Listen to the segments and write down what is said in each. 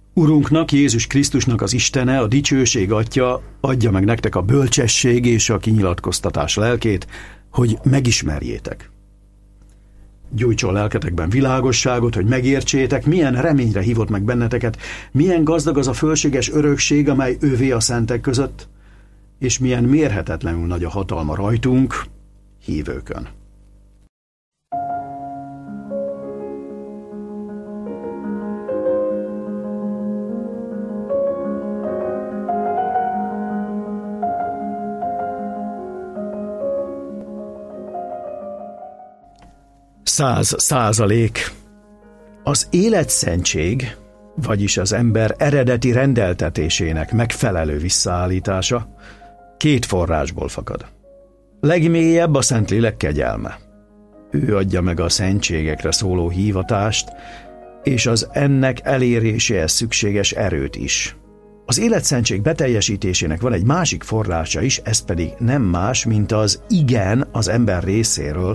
Urunknak, Jézus Krisztusnak az Istene, a dicsőség Atya adja meg nektek a bölcsesség és a kinyilatkoztatás lelkét, hogy megismerjétek. Gyújtson lelketekben világosságot, hogy megértsétek, milyen reményre hívott meg benneteket, milyen gazdag az a fölséges örökség, amely ővé a szentek között, és milyen mérhetetlenül nagy a hatalma rajtunk, hívőkön. %100. Az életszentség, vagyis az ember eredeti rendeltetésének megfelelő visszaállítása 2 forrásból fakad. Legmélyebb a Szentlélek kegyelme. Ő adja meg a szentségekre szóló hívatást, és az ennek eléréséhez szükséges erőt is. Az életszentség beteljesítésének van egy másik forrása is, ez pedig nem más, mint az igen az ember részéről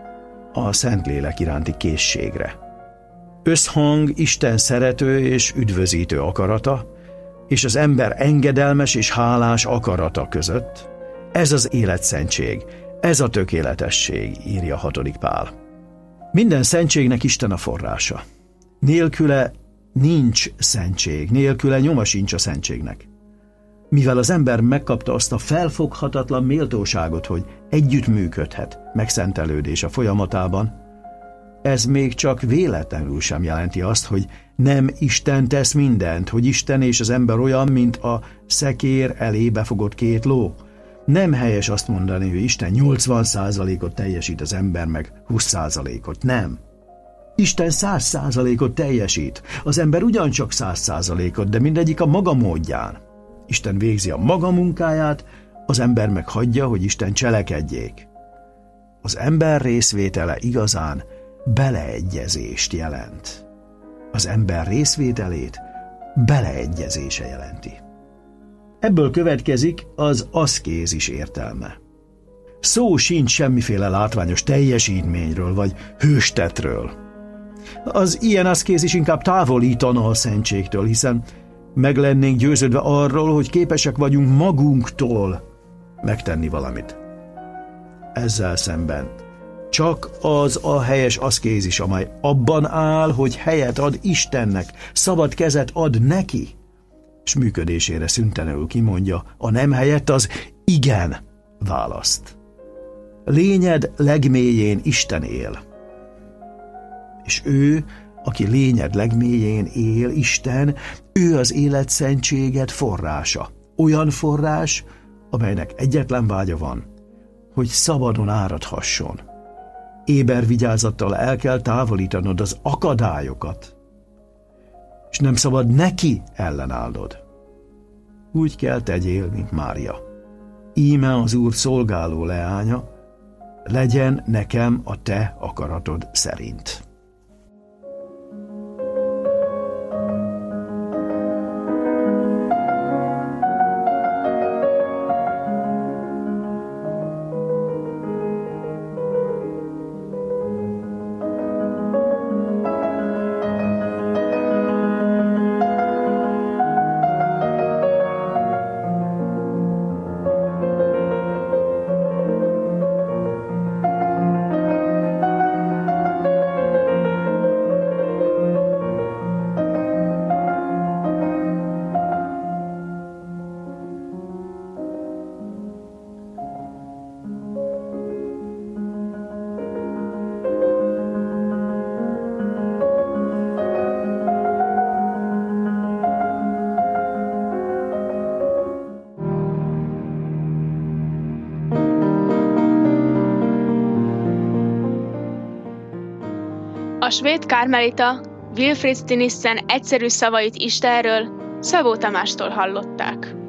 a Szentlélek iránti készségre. Összhang Isten szerető és üdvözítő akarata, és az ember engedelmes és hálás akarata között. Ez az életszentség, ez a tökéletesség, írja 6. Pál. Minden szentségnek Isten a forrása. Nélküle nincs szentség, nélküle nyoma sincs a szentségnek. Mivel az ember megkapta azt a felfoghatatlan méltóságot, hogy együttműködhet megszentelődése folyamatában, ez még csak véletlenül sem jelenti azt, hogy nem Isten tesz mindent, hogy Isten és az ember olyan, mint a szekér elé befogott 2 ló. Nem helyes azt mondani, hogy Isten 80%-ot teljesít, az ember meg 20%-ot. Nem. Isten 100%-ot teljesít, az ember ugyancsak 100%-ot, de mindegyik a maga módján. Isten végzi a maga munkáját, az ember meg hagyja, hogy Isten cselekedjék. Az ember részvétele igazán beleegyezést jelent. Az ember részvételét beleegyezése jelenti. Ebből következik az aszkézis értelme. Szó sincs semmiféle látványos teljesítményről vagy hőstetről. Az ilyen aszkézis inkább távolítana a szentségtől, hiszen meg lennénk győződve arról, hogy képesek vagyunk magunktól megtenni valamit. Ezzel szemben csak az a helyes aszkézis, amely abban áll, hogy helyet ad Istennek, szabad kezet ad neki, és működésére szüntelenül kimondja a nem helyett az igen választ. Lényed legmélyén Isten él. És ő, aki lényed legmélyén él, Isten, ő az életszentséget forrása. Olyan forrás, amelynek egyetlen vágya van, hogy szabadon áradhasson. Éber vigyázattal el kell távolítanod az akadályokat, és nem szabad neki ellenállnod. Úgy kell tegyél, mint Mária. Íme az Úr szolgáló leánya, legyen nekem a te akaratod szerint. A svéd karmelita Wilfrid Stinissen egyszerű szavait Istenről Szabó Tamástól hallották.